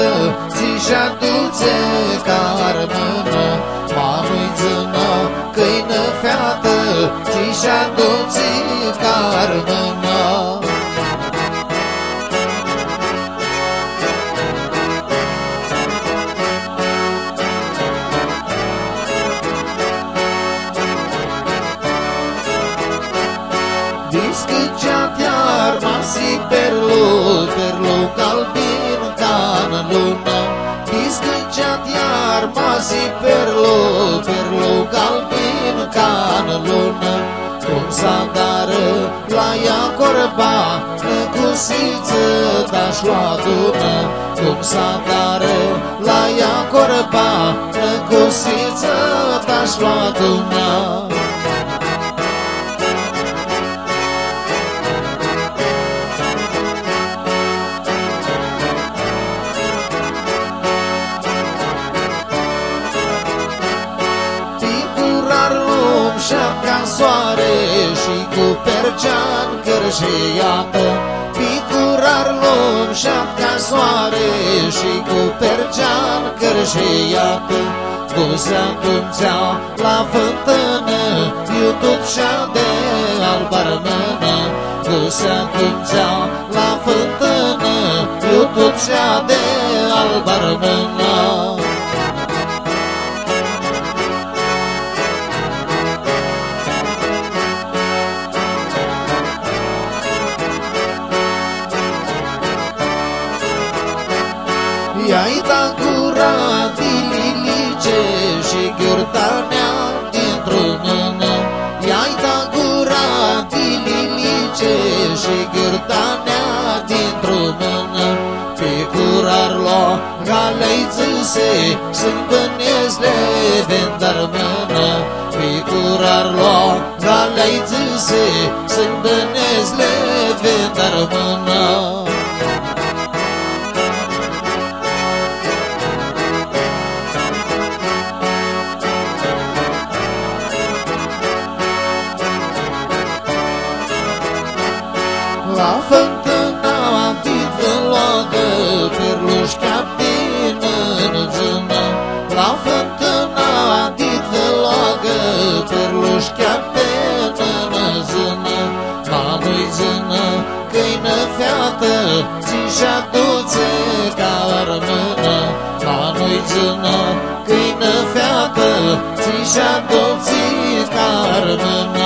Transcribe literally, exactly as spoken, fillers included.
ți și aduce ca armână. Mamă-i zână, câină feată, ți și aduce ca armână. Discăceat-iar masi perlu, perlu calbin ca-n lună. Discăceat-iar masi perlu, perlu calbin ca-n lună. Cum s-adară la ea corba, năcusiță da-și lua dună. Cum s-adară la ea corba, năcusiță da-și lua dună. Șapca soare și cu percean cărșeiată. Picurar luăm șapca soare și cu percean cărșeiată. Du-se atunțea la fântână, iutut și-a de albarmână. Du-se atunțea la fântână, iutut și-a de albarmână. I-ai dat gura din lilice și ghiurtanea dintr-o mână. I-ai dat gura din lilice și ghiurtanea dintr-o mână. Pe curar lo galei zise, sunt bănezle vendar mână. Pe curar lo galei zise, sunt bănezle vendar mână. La fântâna dit văloagă, perlușca din zână. La fântâna dit văloagă, perlușca din zână. Mamă-i zână, câină feată, ți-și aduce ca armână. Mamă-i zână, câină feată, ți-și aduce ca armână.